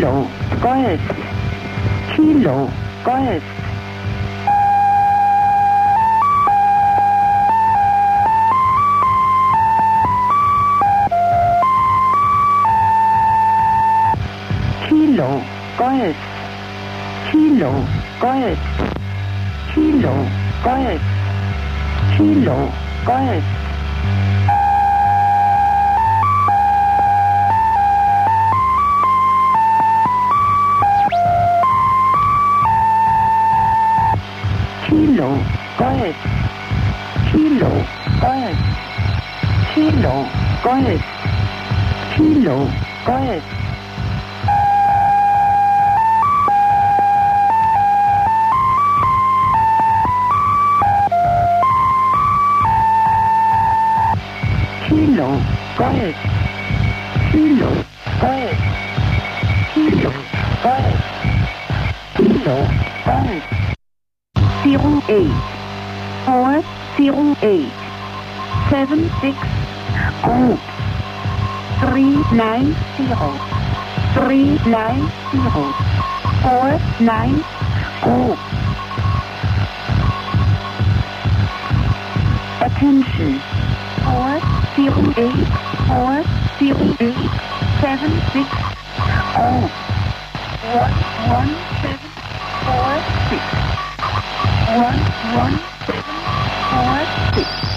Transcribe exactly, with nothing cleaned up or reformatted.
Kilo, Golf, Kilo, Golf. Kilo, Golf, Kilo, Golf, Kilo, Golf, Kilo, Golf. Kilo, Golf, Kilo, Golf, Kilo, Golf, Kilo, Golf. Kilo, Golf, Kilo, Golf, Kilo, Golf, Kilo, Golf. Zero eight, four zero eight, seven six, group, three nine zero, three nine zero, four nine, group. Attention, four zero eight, four zero eight, seven six, group, one one seven four six. One, one, seven, four, six.